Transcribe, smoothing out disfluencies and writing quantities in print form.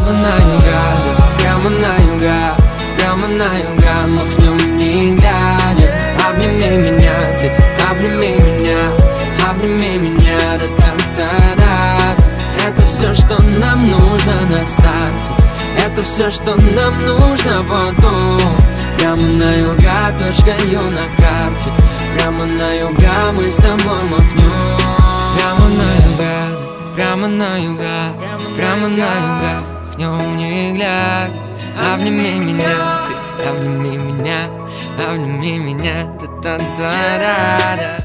Прямо на юга, прямо на юга, прямо на юга махнем не глядя. Обними меня, ты обними меня, обними меня, да-да-да-да. Это все, что нам нужно на старте, это все, что нам нужно потом. Прямо на юга, точка Ю на карте. Прямо на юга мы с тобой махнем. Прямо на юга, прямо на юга, прямо на юга махнем не глядя. Обними меня, ты обними меня, обними меня, да-да-да-да.